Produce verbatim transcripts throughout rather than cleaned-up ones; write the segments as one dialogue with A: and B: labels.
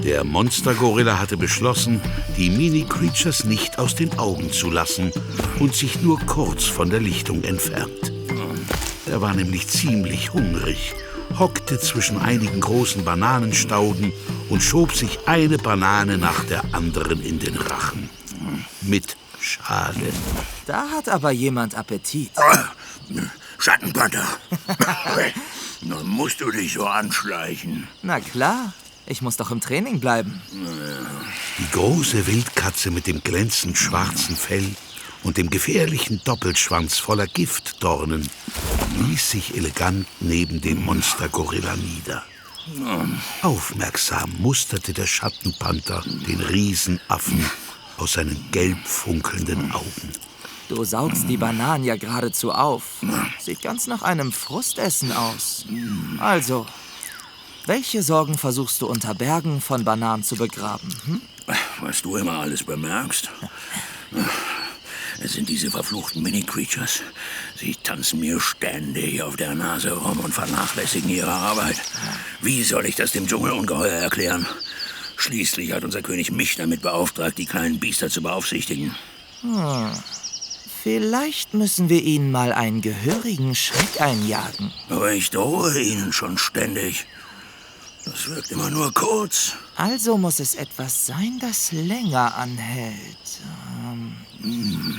A: Der Monstergorilla hatte beschlossen, die Mini-Creatures nicht aus den Augen zu lassen und sich nur kurz von der Lichtung entfernt. Er war nämlich ziemlich hungrig, hockte zwischen einigen großen Bananenstauden und schob sich eine Banane nach der anderen in den Rachen. Mit Schale.
B: Da hat aber jemand Appetit.
C: Schattenpanther. Nun musst du dich so anschleichen.
B: Na klar, ich muss doch im Training bleiben.
A: Die große Wildkatze mit dem glänzend schwarzen Fell und dem gefährlichen Doppelschwanz voller Giftdornen ließ sich elegant neben dem Monstergorilla nieder. Aufmerksam musterte der Schattenpanther den Riesenaffen aus seinen gelb funkelnden Augen.
B: Du saugst die Bananen ja geradezu auf. Sieht ganz nach einem Frustessen aus. Also, welche Sorgen versuchst du unter Bergen von Bananen zu begraben? Hm?
C: Was du immer alles bemerkst. Es sind diese verfluchten Mini-Creatures. Sie tanzen mir ständig auf der Nase rum und vernachlässigen ihre Arbeit. Wie soll ich das dem Dschungelungeheuer erklären? Schließlich hat unser König mich damit beauftragt, die kleinen Biester zu beaufsichtigen.
B: Hm. Vielleicht müssen wir ihnen mal einen gehörigen Schreck einjagen.
C: Aber ich drohe ihnen schon ständig. Das wirkt immer nur kurz.
B: Also muss es etwas sein, das länger anhält. Ähm.
C: Hm.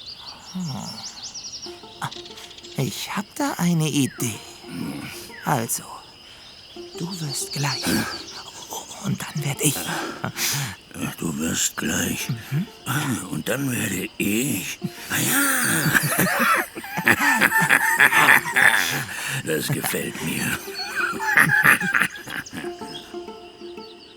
B: Oh. Ich hab da eine Idee. Also, du wirst gleich. Und dann werde ich.
C: Du wirst gleich. Mhm. Ah, und dann werde ich. Ah, ja. Das gefällt mir.